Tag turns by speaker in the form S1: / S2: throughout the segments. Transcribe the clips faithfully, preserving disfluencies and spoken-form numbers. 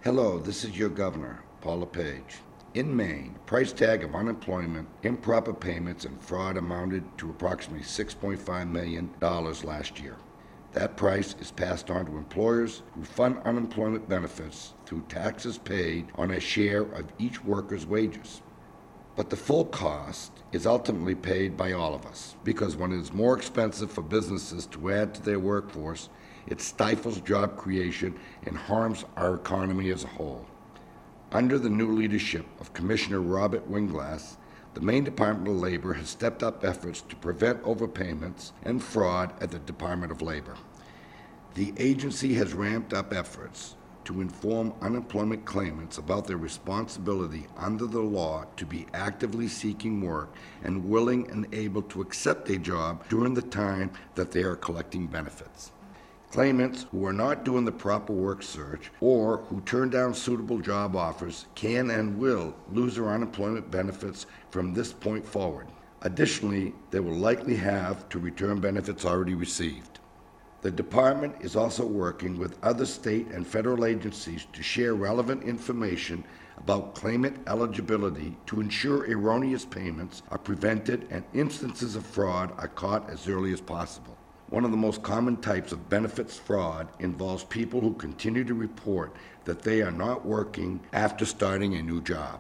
S1: Hello, this is your governor, Paul LePage. In Maine, the price tag of unemployment, improper payments, and fraud amounted to approximately six point five million dollars last year. That price is passed on to employers who fund unemployment benefits through taxes paid on a share of each worker's wages. But the full cost is ultimately paid by all of us, because when it is more expensive for businesses to add to their workforce, it stifles job creation and harms our economy as a whole. Under the new leadership of Commissioner Robert Winglass, the Maine Department of Labor has stepped up efforts to prevent overpayments and fraud at the Department of Labor. The agency has ramped up efforts to inform unemployment claimants about their responsibility under the law to be actively seeking work and willing and able to accept a job during the time that they are collecting benefits. Claimants who are not doing the proper work search or who turn down suitable job offers can and will lose their unemployment benefits from this point forward. Additionally, they will likely have to return benefits already received. The department is also working with other state and federal agencies to share relevant information about claimant eligibility to ensure erroneous payments are prevented and instances of fraud are caught as early as possible. One of the most common types of benefits fraud involves people who continue to report that they are not working after starting a new job.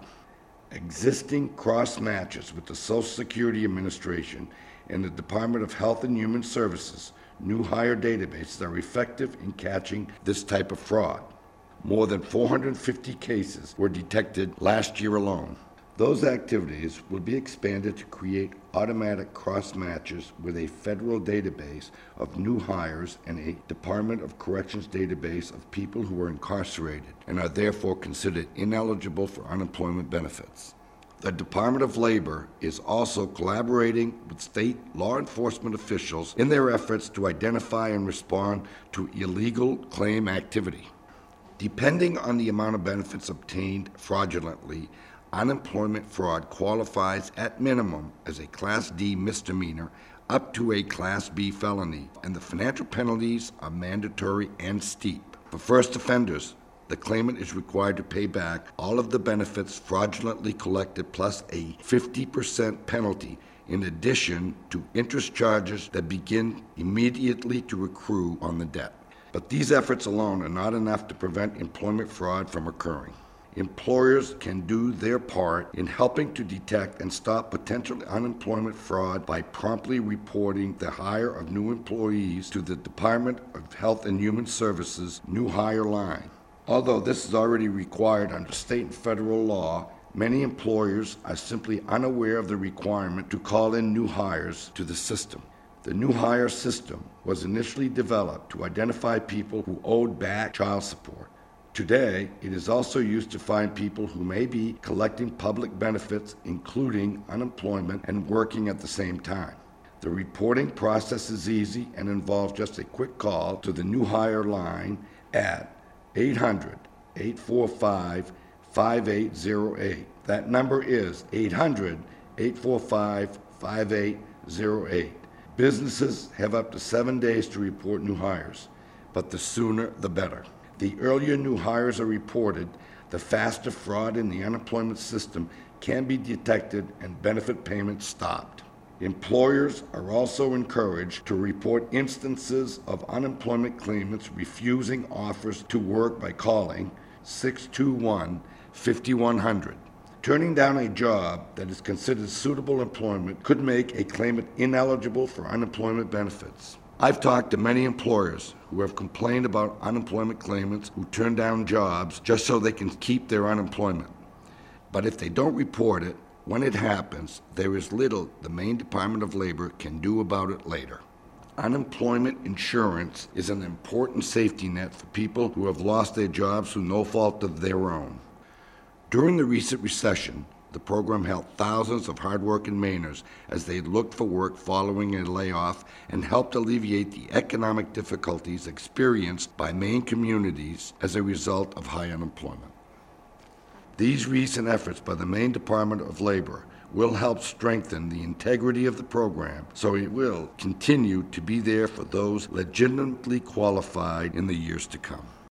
S1: Existing cross matches with the Social Security Administration and the Department of Health and Human Services new hire databases are effective in catching this type of fraud. More than four hundred fifty cases were detected last year alone. Those activities will be expanded to create automatic cross matches with a federal database of new hires and a Department of Corrections database of people who are incarcerated and are therefore considered ineligible for unemployment benefits. The Department of Labor is also collaborating with state law enforcement officials in their efforts to identify and respond to illegal claim activity. Depending on the amount of benefits obtained fraudulently, unemployment fraud qualifies at minimum as a Class D misdemeanor up to a Class B felony, and the financial penalties are mandatory and steep. For first offenders, the claimant is required to pay back all of the benefits fraudulently collected plus a fifty percent penalty in addition to interest charges that begin immediately to accrue on the debt. But these efforts alone are not enough to prevent employment fraud from occurring. Employers can do their part in helping to detect and stop potential unemployment fraud by promptly reporting the hire of new employees to the Department of Health and Human Services New Hire Line. Although this is already required under state and federal law, many employers are simply unaware of the requirement to call in new hires to the system. The new hire system was initially developed to identify people who owed back child support. Today, it is also used to find people who may be collecting public benefits, including unemployment, and working at the same time. The reporting process is easy and involves just a quick call to the new hire line at eight hundred, eight four five, five eight zero eight. That number is eight hundred, eight four five, five eight zero eight. Businesses have up to seven days to report new hires, but the sooner the better. The earlier new hires are reported, the faster fraud in the unemployment system can be detected and benefit payments stopped. Employers are also encouraged to report instances of unemployment claimants refusing offers to work by calling six two one, five one zero zero. Turning down a job that is considered suitable employment could make a claimant ineligible for unemployment benefits. I've talked to many employers who have complained about unemployment claimants who turn down jobs just so they can keep their unemployment. But if they don't report it, when it happens, there is little the Maine Department of Labor can do about it later. Unemployment insurance is an important safety net for people who have lost their jobs through no fault of their own. During the recent recession, the program helped thousands of hardworking Mainers as they looked for work following a layoff and helped alleviate the economic difficulties experienced by Maine communities as a result of high unemployment. These recent efforts by the Maine Department of Labor will help strengthen the integrity of the program so it will continue to be there for those legitimately qualified in the years to come.